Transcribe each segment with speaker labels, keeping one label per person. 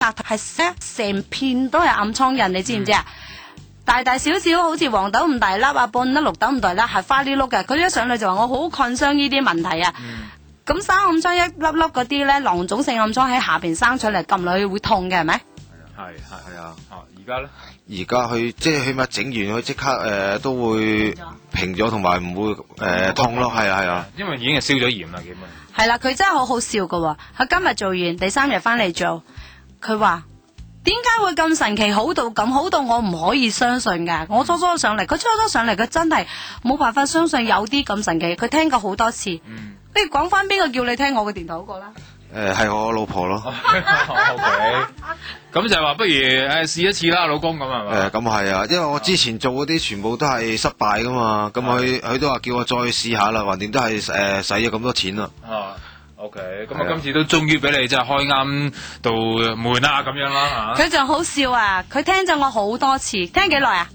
Speaker 1: 額頭係成片都係暗瘡印，你知唔知啊？大大小小好似黃豆咁大粒啊，半粒綠豆咁大粒，係花哩碌嘅。佢一上嚟就話我好困傷呢啲問題啊。咁生暗瘡一粒粒嗰啲咧，囊腫性暗瘡喺下邊生出嚟，撳落去會痛嘅係咪？
Speaker 2: 係啊。而家咧？
Speaker 3: 而家佢即係起碼整完佢即刻都會平咗，同埋唔會痛咯。係啊。
Speaker 2: 因為已經係消咗炎啦，基本。
Speaker 1: 係啦，佢真係好好笑噶喎。佢今日做完，第3日翻嚟做，佢話。點解會咁神奇好到咁好到我唔可以相信㗎？我初初上嚟，佢真係冇辦法相信有啲咁神奇。佢聽過好多次。不如講翻邊個叫你聽我嘅電台嗰個啦？
Speaker 3: 係我老婆咯。
Speaker 2: OK，咁就係話不如試一次啦，老公咁係嘛？
Speaker 3: 咁係啊，因為我之前做嗰啲全部都係失敗噶嘛，咁佢都話叫我再試下啦，橫掂都係使咗咁多錢啦。
Speaker 2: OK， 咁啊，今次都終於俾你即係開啱到門啦，咁樣啦嚇。
Speaker 1: 佢就好笑啊！佢聽咗我好多次，聽幾耐啊？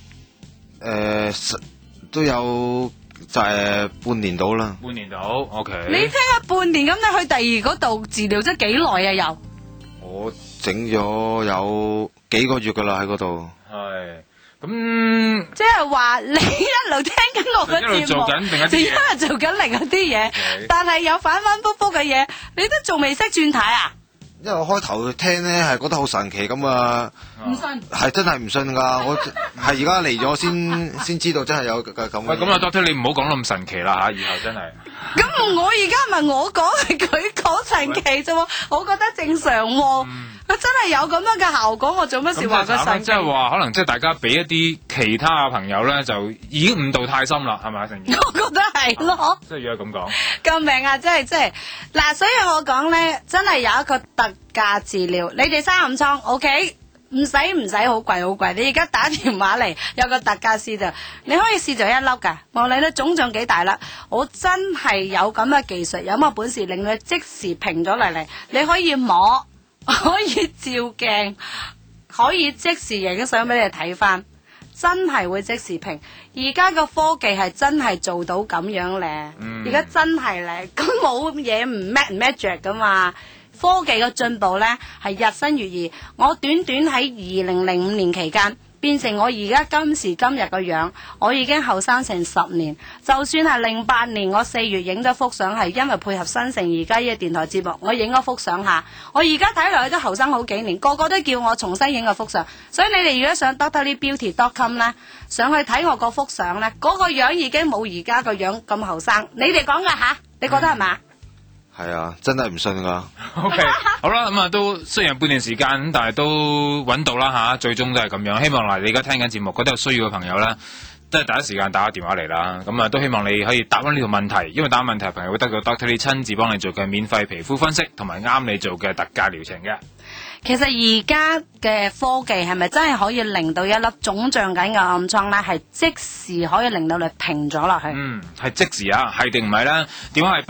Speaker 3: 都有就係半年到啦。
Speaker 2: 半年到 ，OK。
Speaker 1: 你聽下半年咁，你去第二嗰度治療咗幾耐啊？又
Speaker 3: 我整咗有幾個月噶啦喺嗰度。
Speaker 2: 係。咁
Speaker 1: 即係話你一路聽緊我嘅節目，
Speaker 2: 一路做緊另一啲嘢，
Speaker 1: 一路做緊另一啲嘢，但係有反反复复嘅嘢，你都仲未識轉軚啊？
Speaker 3: 因為我開頭聽咧係覺得好神奇咁啊，
Speaker 1: 唔信
Speaker 3: 係真係唔信噶，我係而家嚟咗先知道真係有咁。
Speaker 2: 喂，咁啊 Doctor 你唔好講咁神奇啦嚇，以後真係。
Speaker 1: 咁我而家唔係我講，係佢講神奇啫喎，我覺得正常喎。佢真係有咁樣嘅效果，我做乜事話佢神奇？
Speaker 2: 即係話可能即係大家俾一啲其他嘅朋友咧，就已經誤導太深啦，係咪成件？
Speaker 1: 我覺得係咯。
Speaker 2: 即係如果咁講，
Speaker 1: 救命啊！真係嗱，所以我講咧，真係有一個特價治療。你哋生暗瘡 ，OK， 唔使好貴。你而家打電話嚟，有個特價試就，你可以試就1粒噶。無論你腫脹幾大粒，我真係有咁嘅技術，有咁嘅本事令佢即時平咗嚟。你可以摸。可以照鏡，可以即時影相俾你睇翻，真係會即時平。而家個科技係真係做到咁樣咧，而家真係咧，咁冇嘢唔 match 噶嘛。科技嘅進步咧係日新月異。我短短喺2005年期間變成我而家今時今日個樣，我已經後生成10年。就算係08年我4月影咗幅相，係因為配合新城而家呢個電台節目，我影咗幅相下，我而家睇落去都後生好幾年，個個都叫我重新影個幅相。所以你哋如果上 drbeauty.com 咧，上去睇我嗰幅相咧，嗰個樣已經冇而家個樣咁後生。你哋講噶吓，你覺得係嘛？
Speaker 3: 係啊，真係唔信噶。
Speaker 2: OK， 好啦，咁啊都雖然半年時間，但係都揾到啦吓，最終都係咁樣。希望嗱，你而家聽緊節目，覺得有需要嘅朋友咧，都係第一時間打個電話嚟啦。咁啊，都希望你可以答翻呢條問題，因為答問題嘅朋友會得到 Doctor Lee 親自幫你做嘅免費皮膚分析，同埋啱你做嘅特價療程嘅。
Speaker 1: 其實而家嘅科技係咪真係可以令到一粒腫脹緊嘅暗瘡咧，係即時可以令到你平咗落去？
Speaker 2: 係即時啊，係定唔係咧？電話係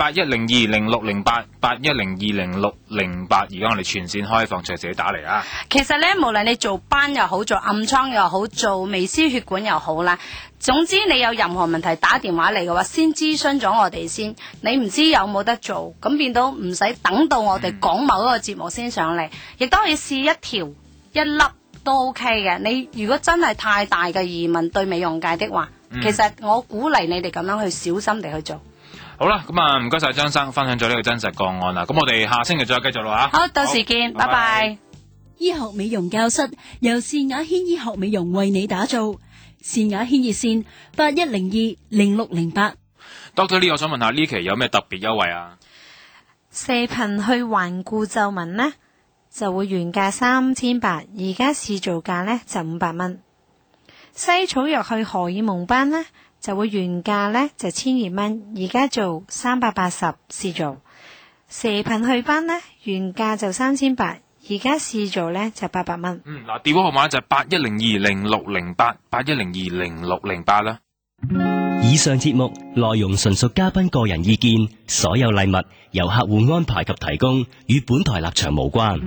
Speaker 2: 81020608 81020608，而家我哋全線開放，隨時你打嚟啊！
Speaker 1: 其實咧，無論你做斑又好，做暗瘡又好，做微絲血管又好啦，總之你有任何問題打電話嚟嘅話，先諮詢咗我哋先。你唔知有冇得做，咁變到唔使等到我哋講某一個節目先上嚟，亦都可以試一粒都 OK 嘅。你如果真係太大嘅疑問對美容界的話，其實我鼓勵你哋咁樣去小心地去做。
Speaker 2: 好啦，咁啊唔該晒張生分享咗呢個真實個案啦。咁我哋下星期再繼續啦吓。
Speaker 1: 好，到時見，拜拜。
Speaker 4: 醫學美容教室由善雅軒醫學美容為你打造。善雅軒熱線81020608。
Speaker 2: Doctor Lee，我想問下呢期有咩特別優惠啊？
Speaker 1: 射頻去環顧皺紋呢，就會原價3800，而家市造價呢就500蚊。西草藥去荷爾蒙斑呢，就會原價呢就1200蚊，而家做380市造。射頻去斑呢，原價就3800，而家市造呢就800蚊。
Speaker 2: 嗱，電話號碼就係81020608 81020608啦。
Speaker 5: 以上節目內容純屬嘉賓個人意見，所有禮物由客戶安排及提供，與本台立場無關。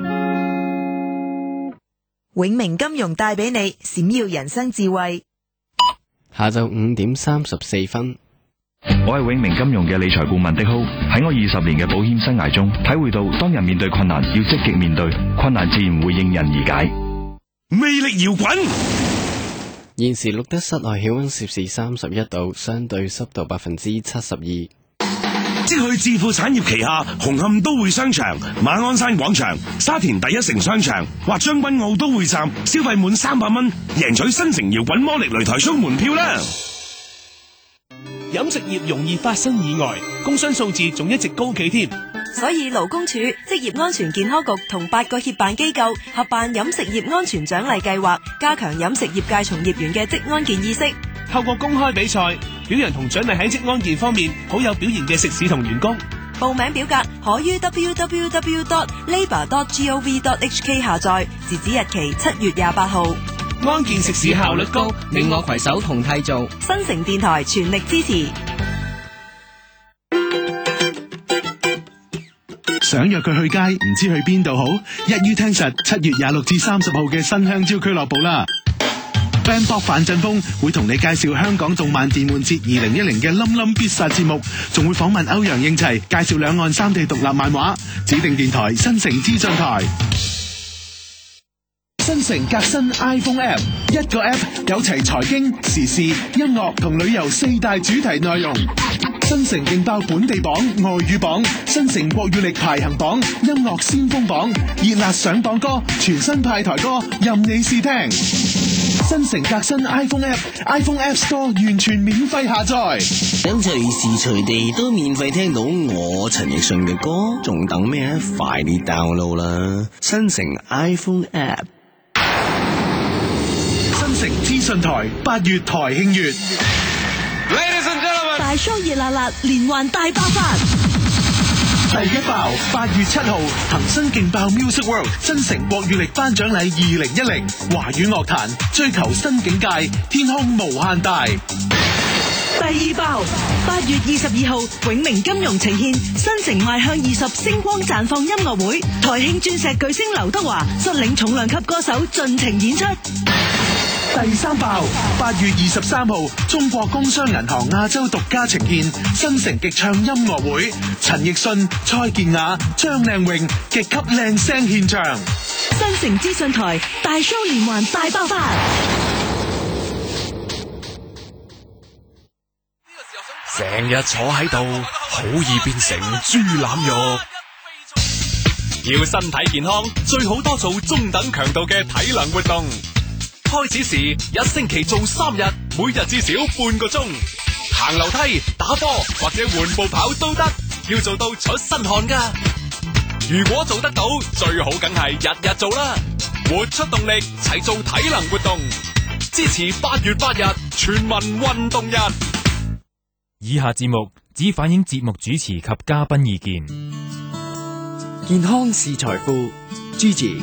Speaker 6: 永明金融帶俾你閃耀人生智慧。
Speaker 7: 下晝5點34分。 我係永明金融嘅理財顧問的浩，喺我20年嘅保險生涯中，體會到當人面對困難，要積極面對，困難自然會迎刃而解。
Speaker 8: 魅力搖滾，
Speaker 9: 現時錄得室內氣溫攝氏31度，相對濕度72%。
Speaker 8: 即去置富產業旗下紅磡都會商場、馬鞍山廣場、沙田第一城商場或將軍澳都會站，消費滿300蚊，贏取新城搖滾魔力擂台 show 門票啦！
Speaker 10: 飲食業容易發生意外，工傷數字仲一直高企添。
Speaker 6: 所以勞工處、職業安全健康局同8個協辦機構合辦飲食業安全獎勵計劃，加強飲食業界從業員嘅職安健意識。
Speaker 10: 透過公開比賽，表揚同獎勵喺職安健方面好有表現嘅食肆同員工。
Speaker 6: 報名表格可於 www.labour.gov.hk 下載，截止日期7月28號。
Speaker 10: 安健食肆效率高，令我攜手同締造。
Speaker 6: 新城電台全力支持。
Speaker 11: 想約佢去街，唔知去邊度好？一於聽實7月26至30號嘅新香蕉俱樂部啦。Band 范振鋒會同你介紹香港動漫電玩節2010嘅冧冧必殺節目，仲會訪問歐陽應齊，介紹兩岸3地獨立漫畫。指定電台新城資訊台。新城革新 iPhone App， 一個 App 有齊財經、時事、音樂同旅遊4大主題內容。新城勁爆本地榜、外語榜，新城國語力排行榜、音樂先鋒榜，熱辣上榜歌，全新派台歌，任你試聽。新城革新 iPhone App，iPhone App Store 完全免費下載，
Speaker 12: 想隨時隨地都免費聽到我陳奕迅嘅歌，仲等咩啊？快啲 download 啦！新城 iPhone App。
Speaker 11: 新城資訊台8月台慶月
Speaker 4: ，Ladies and gentlemen， 大 show 熱辣辣，連環大爆發。
Speaker 11: 第一爆8月7號，恒生勁爆 Music World 新城國語力頒獎禮2010，華語樂壇追求新境界，天空無限大。
Speaker 6: 第二爆8月22號，永明金融呈現新城邁向20星光綻放音樂會，台慶鑽石巨星劉德華率領重量級歌手盡情演出。
Speaker 11: 第三爆8月23號，中國工商銀行亞洲獨家呈現新城極唱音樂會，陳奕迅、蔡健雅、張靚穎極級靚聲獻唱。
Speaker 6: 新城資訊台大 show 連環大爆發。
Speaker 13: 成日坐喺度，好易變成豬腩肉。要身體健康，最好多做中等強度嘅體能活動。開始時1星期做3日，每日至少半個鐘。行樓梯、打波或者緩步跑都得，要做到出身汗㗎。如果做得到，最好梗係日日做啦。活出動力，齊做體能活動。支持8月8日全民運動日。
Speaker 14: 以下節目只反映節目主持及嘉賓意見。
Speaker 9: 健康是財富，Gigi。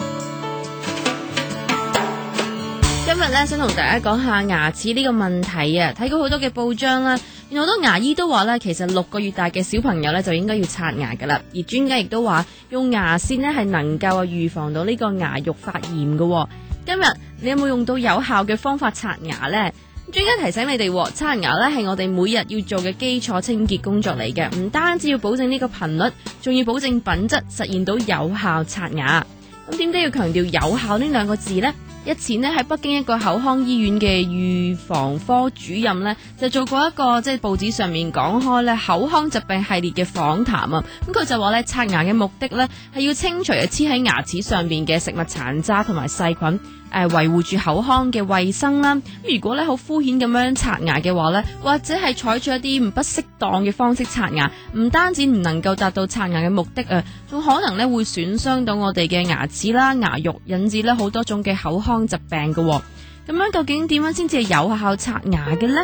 Speaker 15: 今日咧想同大家講下牙齒呢個問題啊，睇過好多嘅報章啦，好多牙醫都話咧，其實6個月大嘅小朋友咧就應該要刷牙噶啦，而專家亦都話用牙線咧係能夠預防到呢個牙肉發炎噶。今日你有冇用到有效嘅方法刷牙呢？專家提醒你哋，刷牙咧係我哋每日要做嘅基礎清潔工作嚟嘅，唔單止要保證呢個頻率，仲要保證品質，實現到有效刷牙。咁點解要強調有效呢2個字呢？日前喺北京一個口腔醫院嘅預防科主任呢，就做過一個即係報紙上面講開咧口腔疾病系列嘅訪談啊。咁佢就話咧，刷牙嘅目的咧係要清除黐喺牙齒上面嘅食物殘渣同埋細菌，維護住口腔嘅衛生啦。如果咧好敷衍咁樣刷牙嘅話咧，或者係採取一啲不適當嘅方式刷牙，唔單止唔能夠達到刷牙嘅目的啊，仲可能咧會損傷到我哋嘅牙齒啦、牙肉，引致咧好多種嘅口腔疾病嘅。咁樣究竟點樣先至係有效刷牙嘅呢？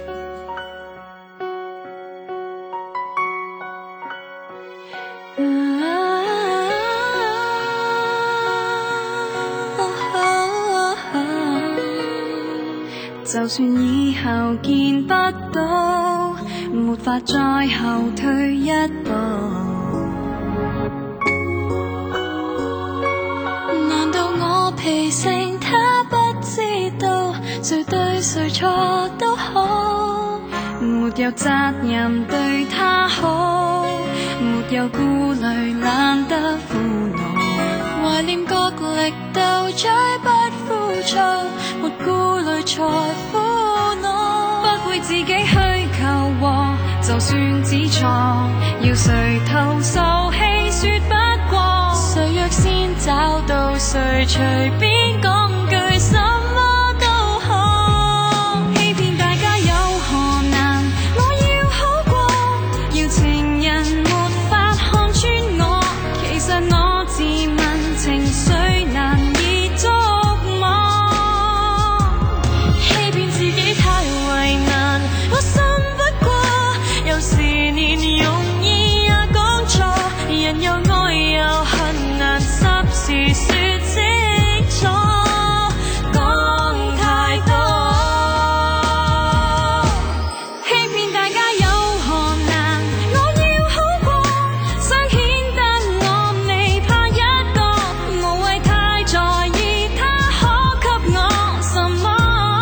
Speaker 16: 就算以後見不到，沒法再後退一步。難道我脾性他不知道，誰對誰錯都好， 沒有責任對他好，沒有顧慮懶得苦惱，懷念角力鬥嘴不枯燥，沒顧慮才苦惱，不會自己虛構和，就算只錯，要誰投訴戲說不過，誰若先找到誰隨便講句什麼都好，欺騙大家有何難，我要好過，要情人沒法看穿我，其實我自問情緒難以捉摸，欺騙自己太為難，我信不過，有時連容易也講錯，人又愛又恨難霎時說清楚，講太多，欺騙大家有何難，我要好過，想顯得我未怕一個，無謂太在意他可給我什麼，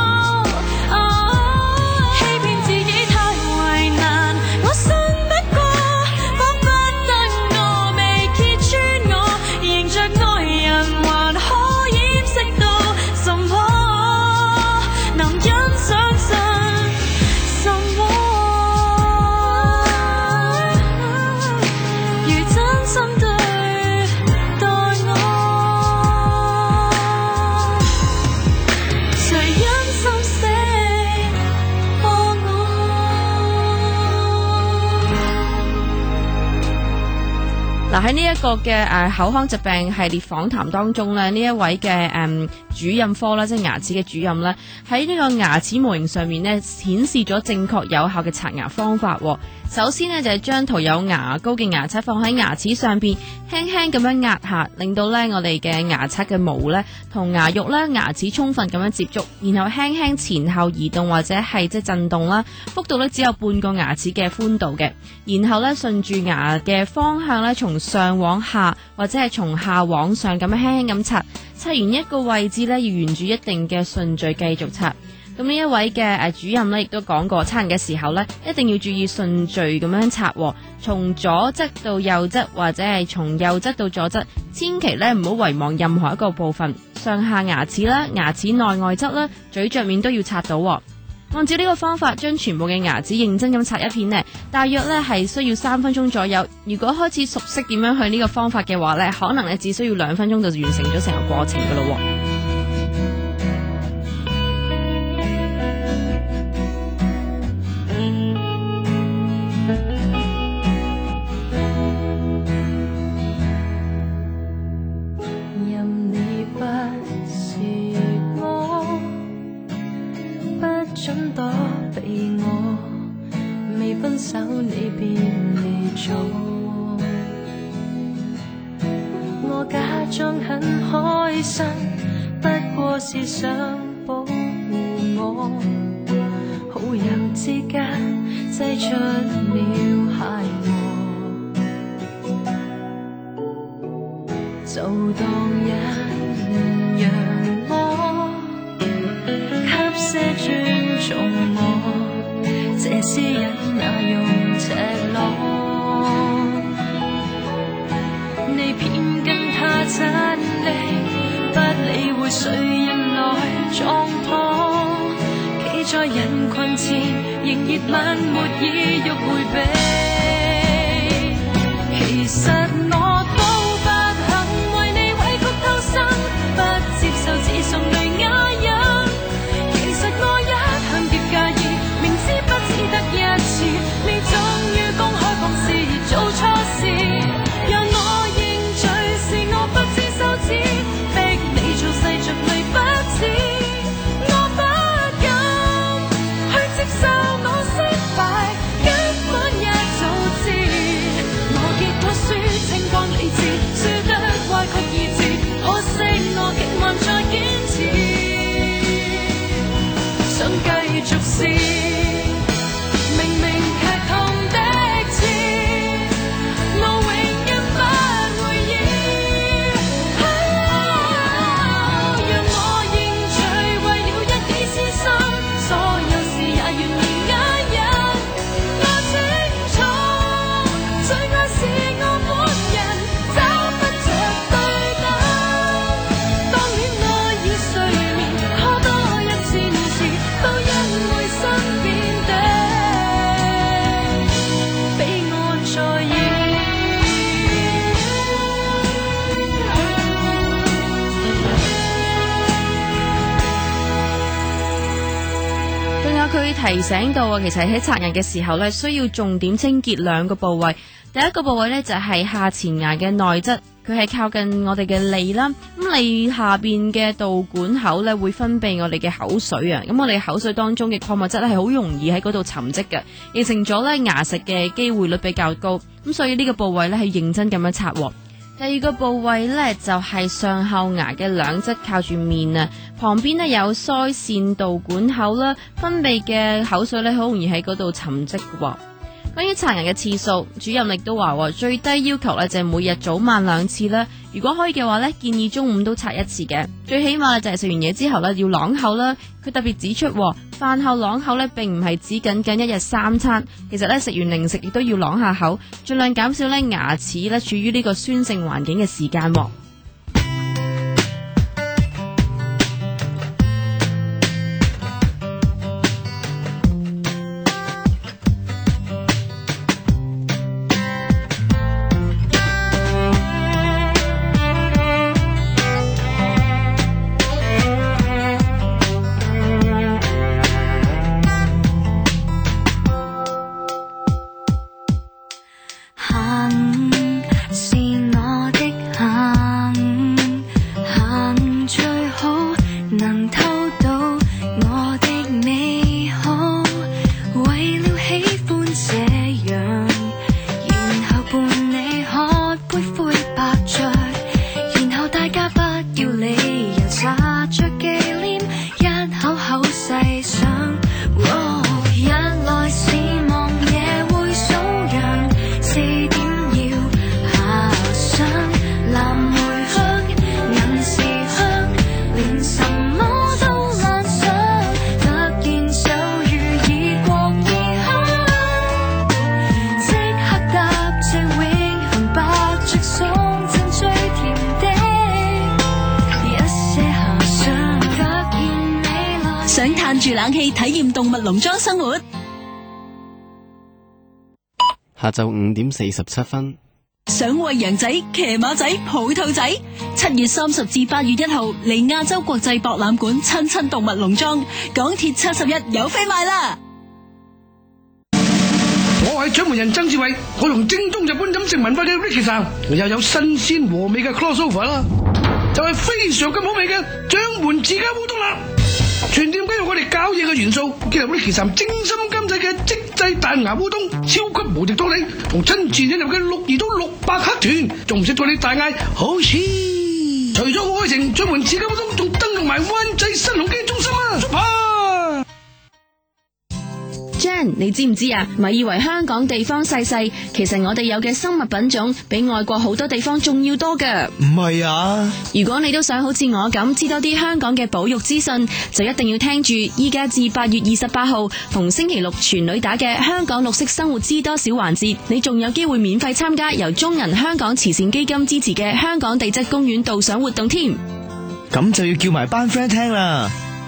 Speaker 16: 欺騙自己太為難，我信不過，彷彿得我未揭穿我，仍着愛人還可掩飾到什麼，男人相信什麼，如真心對待我，誰忍心死破我。
Speaker 15: 嗱，喺呢一個嘅口腔疾病系列訪談當中咧，呢一位嘅主任科啦，即係牙齒嘅主任咧，喺呢個牙齒模型上面咧顯示咗正確有效嘅刷牙方法。首先呢，就係將塗有牙膏嘅牙刷放喺牙齒上邊，輕輕咁樣壓下，令到咧我哋嘅牙刷嘅毛咧同牙肉咧牙齒充分咁樣接觸，然後輕輕前後移動或者係即係震動啦，幅度咧只有半個牙齒嘅寬度嘅，然後咧順住牙嘅方向咧從上往下或者係從下往上咁樣輕輕咁刷，刷完一個位置咧要沿住一定嘅順序繼續刷。咁呢一位嘅主任咧，亦都講過，刷牙嘅時候咧，一定要注意順序咁樣刷，從左側到右側，或者係從右側到左側，千祈咧唔好遺忘任何一個部分，上下牙齒啦、牙齒內外側啦、咀嚼面都要刷到。按照呢個方法，將全部嘅牙齒認真咁刷一遍呢，大約咧係需要3分鐘左右。如果開始熟悉點樣去呢個方法嘅話咧，可能咧只需要2分鐘就完成咗成個過程噶咯。
Speaker 16: 任你不是我，不准躲避我，未分手你便離座，我假裝很開心，不過是想保護我，好友之間擠出了邂逅，就當也原諒我，給些尊重我，這私隱哪用赤裸，你偏跟他親昵，不理會誰人來撞破，企在人群前仍熱吻，沒意欲迴避，其實我都不肯為你委曲偷生，不接受自崇累啞忍，其實我一向極介意，明知不只得一次，你終於公開放肆做錯事，讓我認罪是我不知羞恥，逼你做世俗類不似，我不敢去接受我失敗，根本一早
Speaker 15: 以提醒到啊，其實喺刷牙嘅時候咧，需要重點清潔兩個部位。第一個部位咧就係下前牙嘅內側，佢係靠近我哋嘅脷啦。咁脷下邊嘅導管口咧會分泌我哋嘅口水啊。咁我哋口水當中嘅礦物質咧係好容易喺嗰度沉積嘅，形成咗咧牙石嘅機會率比較高。咁所以呢個部位咧係認真咁樣刷。第二個部位咧就係上後牙嘅兩側靠住面啊，旁邊咧有腮腺導管口啦，分泌嘅口水咧好容易喺嗰度沉積嘅。關於刷牙嘅次數，主任亦都話最低要求咧就係每日早晚2次啦。如果可以嘅話咧，建議中午都刷1次嘅。最起碼就係食完嘢之後咧要啷口啦。佢特別指出，飯後啷口咧並唔係指僅僅一日3餐，其實咧食完零食亦都要啷下口，盡量減少咧牙齒咧處於呢個酸性環境嘅時間。
Speaker 4: 住冷氣體驗動物農莊生活。
Speaker 9: 下晝5點47分，
Speaker 4: 想餵羊仔、騎馬仔、抱兔仔，7月30至8月1號嚟亞洲國際博覽館親動物農莊，港鐵71有飛賣啦！
Speaker 17: 我係掌門人曾志偉，我用精通日本飲食文化嘅 Ricky さん，又有新鮮和味嘅 crossover 啦，就係非常咁好味嘅掌門自家烏冬啦！全店皆用我哋搞嘢嘅元素，結合 Ricky さん精心監製嘅即製彈牙烏冬，超級無敵多利，同親自引入嘅62到600克團，仲唔識到你大嗌好似！除咗愛情，掌門自家烏冬仲登陸埋灣仔新鴻基中心啊！
Speaker 15: Jan， 你知唔知啊？咪以為香港地方細細，其實我哋有嘅生物品種比外國好多地方仲要多㗎。
Speaker 18: 唔係啊！
Speaker 15: 如果你都想好似我咁知多啲香港嘅保育資訊，就一定要聽住依家至8月28號逢星期六全女打嘅香港綠色生活知多少環節，你仲有機會免費參加由中銀香港慈善基金支持嘅香港地質公園導賞活動添。
Speaker 18: 咁就要叫埋班 friend 聽啦！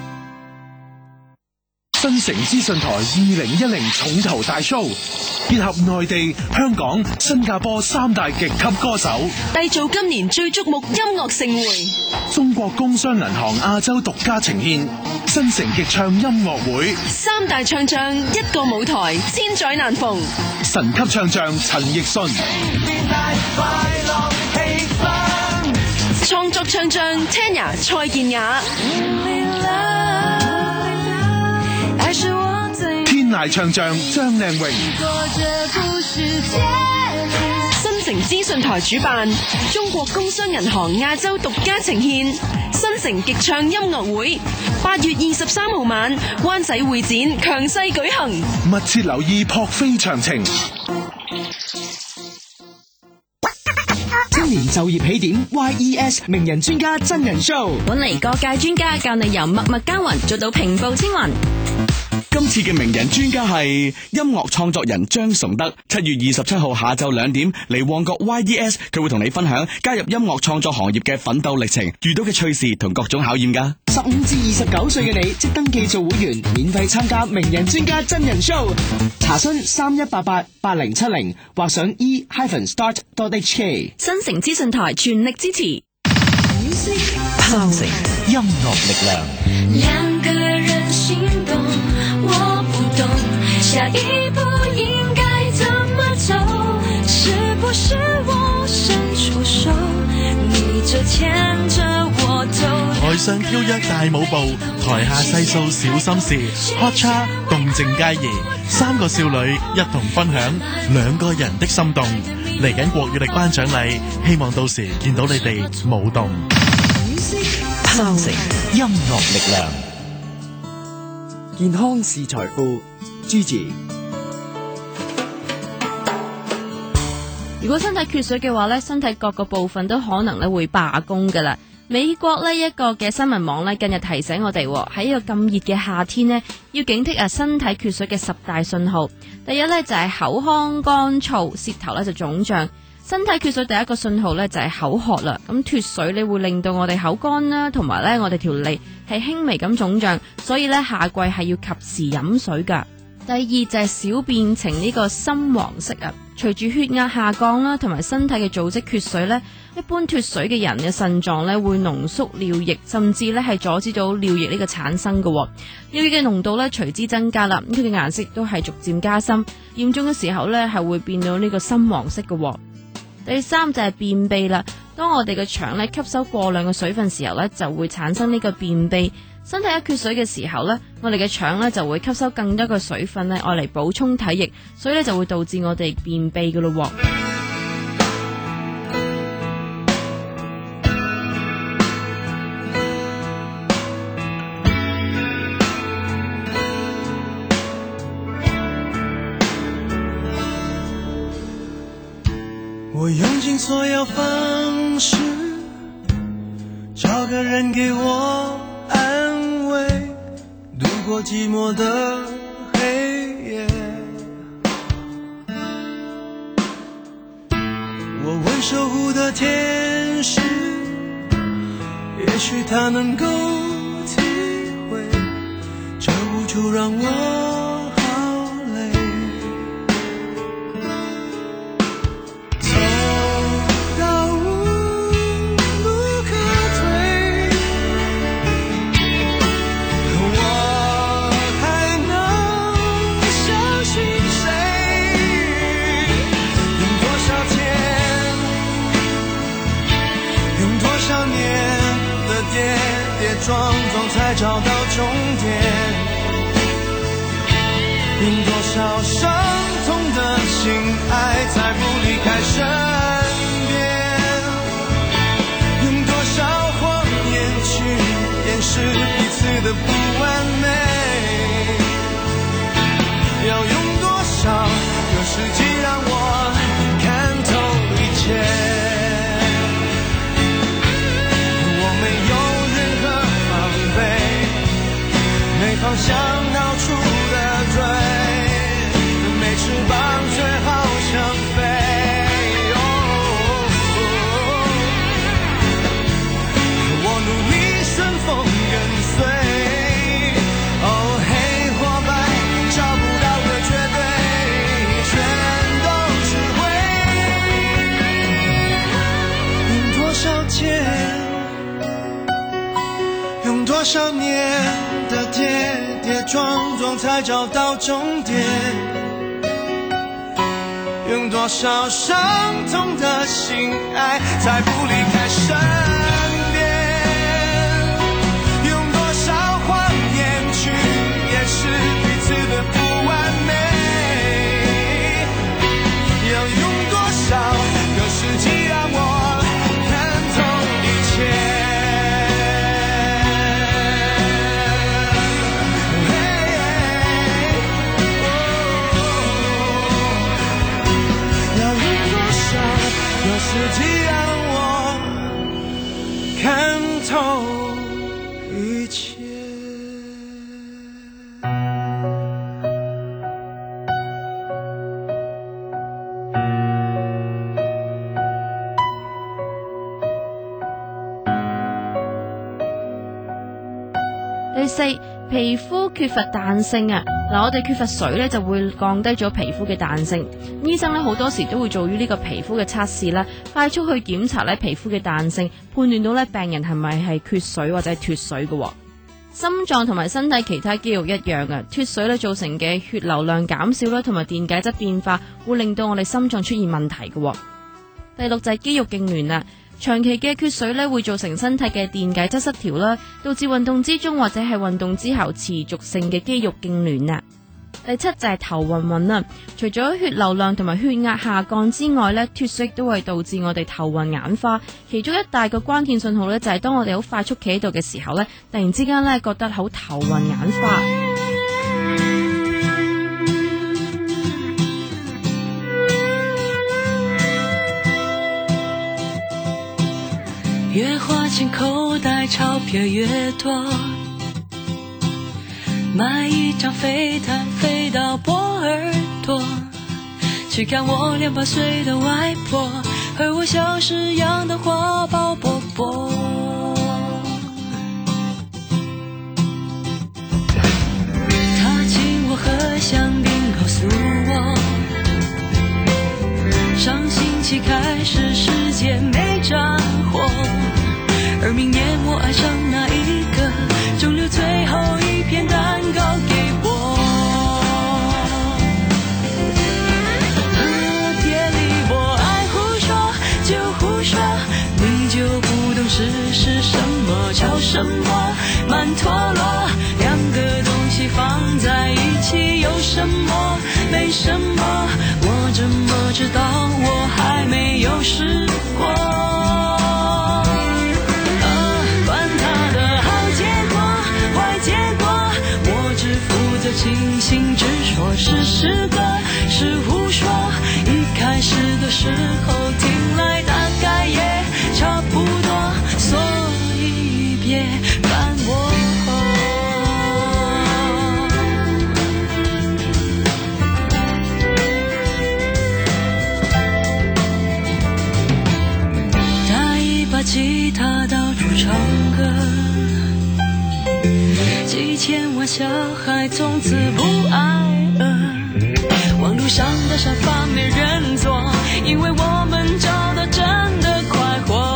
Speaker 11: 新城資訊台2010重頭大 show， 結合內地、香港、新加坡3大極級歌手，
Speaker 6: 締造今年最矚目音樂盛會。
Speaker 11: 中國工商銀行亞洲獨家呈獻新城極唱音樂會
Speaker 6: ，3大唱將一個舞台，千載難逢。
Speaker 11: 神級唱將陳奕迅，
Speaker 6: 創作唱將 Tanya 蔡健雅，
Speaker 11: 天籟唱將張靚穎。
Speaker 6: 新城資訊台主辦，中國工商銀行亞洲獨家呈獻新城極唱音樂會，8月23號晚灣仔會展強勢舉行，
Speaker 11: 密切留意撲飛詳情。
Speaker 18: 青年就業起點 YES 名人專家真人 show，
Speaker 15: 搵嚟各界專家教你由默默耕耘做到平步青雲。
Speaker 12: 今次嘅名人專家係音樂創作人張崇德，7月27號下晝2點嚟旺角 YES， 佢會同你分享加入音樂創作行業嘅奮鬥歷程，遇到嘅趣事同各種考驗噶。
Speaker 18: 15至29歲嘅你即登記做會員，免費參加名人專家真人 show。查詢31888070或上 e-start.hk。
Speaker 15: 新城資訊台全力支持。
Speaker 18: 新城音樂力量。
Speaker 16: 兩個人心動，我不下一步應該怎麼走？是不是我伸出手，你就牽着我走？
Speaker 19: 台上跳躍大舞步，台下細數小心事。Hot Cha 動靜皆宜，3個少女一同分享2個人的心動。嚟緊國語力頒獎禮，希望到時見到你哋舞動。
Speaker 20: 新城音樂力量，
Speaker 18: 健康是財富。Gigi，
Speaker 15: 如果身體缺水嘅話咧，身體各個部分都可能咧會罷工噶啦。美國呢一個嘅新聞網咧近日提醒我哋喺一個咁熱嘅夏天呢，要警惕身體缺水嘅10大信號。第一咧就係口腔乾燥，舌頭咧就腫脹。身體缺水第一個信號咧就係口渴啦，咁脫水咧會令到我哋口乾啦，同埋咧我哋條脷係輕微咁腫脹，所以咧夏季係要及時飲水噶。第二就係小便呈呢個深黃色啊，隨住血壓下降啦，同埋身體嘅組織缺水咧，一般脫水嘅人嘅腎臟咧會濃縮尿液，甚至咧係阻止到尿液呢個產生嘅。尿液嘅濃度咧隨之增加啦，咁佢嘅顏色都係逐漸加深，嚴重嘅時候咧係會變到呢個深黃色嘅。第三就係便秘啦，當我哋嘅腸咧吸收過量嘅水分時候咧，就會產生呢個便秘。身體一缺水嘅時候咧，我哋嘅腸咧就會吸收更多嘅水分咧，愛嚟補充體液，所以咧就會導致我哋便秘嘅咯。
Speaker 21: 我用盡所有方式，找個人給我安慰，度過寂寞的黑夜。我問守護的天使，也許他能夠體會，這無助讓我好累。撞撞才找到終點，用多少傷痛的心愛才不離開身邊，用多少謊言去掩飾彼此的不完美，要用多少個世紀讓我看透一切。方向到處的追，沒翅膀卻好想飛。我努力順風跟隨，黑或白找不到的絕對，全都只會用多少錢，用多少年的跌跌撞撞才找到終點，用多少傷痛的心愛才不離開身邊，用多少謊言去掩飾彼此的不完美，要用多少個世紀讓我看透一切。世紀讓我看透一切。
Speaker 15: 第四，皮膚缺乏彈性啊！我哋缺乏水咧，就會降低咗皮膚嘅彈性。醫生咧好多時都會做於呢個皮膚嘅測試啦，快速去檢查咧皮膚嘅彈性，判斷到咧病人係咪係缺水或者係脫水嘅。 心臟同埋身體其他肌肉一樣嘅，脫水咧造成嘅血流量減少啦，同埋電解質變化會令到我哋心臟出現問題嘅。第六就係肌肉痙攣啦，長期嘅缺水咧會造成身體嘅電解質失調啦，導致運動之中或者係運動之後持續性嘅肌肉痙攣啊。第七就係頭暈暈啦，除咗血流量同埋血壓下降之外咧，脫水都會導致我哋頭暈眼花。其中一大個關鍵信號咧，就係當我哋好快速企喺度嘅時候咧，突然之間咧覺得好頭暈眼花。
Speaker 16: 越花錢口袋鈔票越多，買一張飛毯飛到波爾多，去看我200歲的外婆，和我小時養的花苞伯伯。他請我喝香檳，告訴我上星期開始世界沒戰火，而明年我愛上那一個，仲留最後一片蛋糕給我。店裡我愛胡說就胡說，你就不懂事是什麼，叫什麼曼陀羅，兩個東西放在一起有什麼沒什麼，我怎麼知道我還沒有試過。清醒之說是詩歌是胡說，一開始的時候聽來大概也差不多，所以別煩我。帶一把吉他到處唱歌，幾千萬小孩從此不挨餓，網路上的沙發沒人坐，因為我們找到真的快活。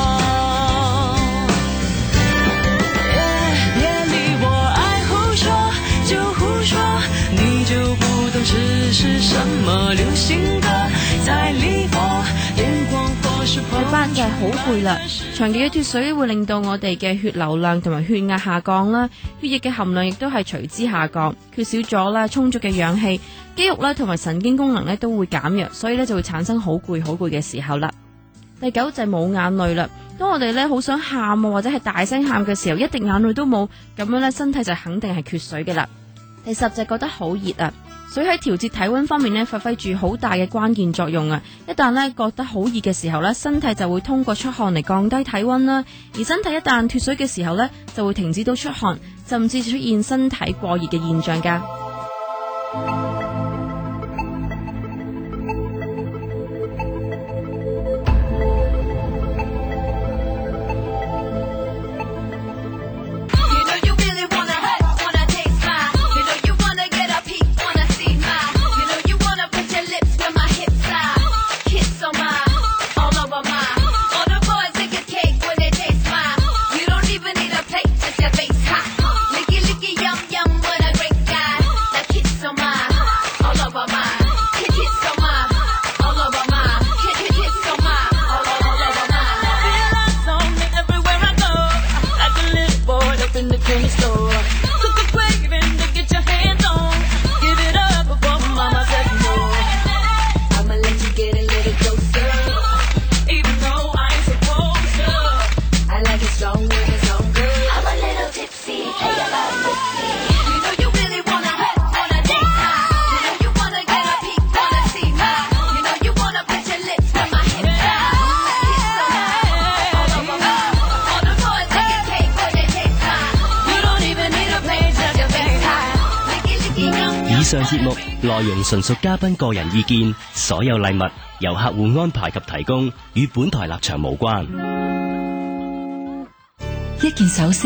Speaker 16: 別理我愛胡說就胡說，你就不懂這是什麼流行歌，在離火電光火石碰。
Speaker 15: 第八就係好攰啦，長期嘅脫水會令到我哋嘅血流量同埋血壓下降啦，血液嘅含量亦都係隨之下降，缺少咗啦充足嘅氧氣，肌肉啦同埋神經功能咧都會減弱，所以咧就會產生好攰嘅時候啦。第九就係冇眼淚啦，當我哋咧好想喊啊或者係大聲喊嘅時候，一滴眼淚都冇，咁樣咧身體就肯定係缺水嘅啦。第十就係覺得好熱啊，水喺調節體溫方面咧發揮住好大嘅關鍵作用啊！一旦咧覺得好熱嘅時候咧，身體就會通過出汗嚟降低體溫啦，而身體一旦脫水嘅時候咧，就會停止到出汗，甚至出現身體過熱嘅現象噶。
Speaker 5: 以上節目內容純屬嘉賓個人意見，所有禮物由客戶安排及提供，與本台立場無關。
Speaker 20: 一件首飾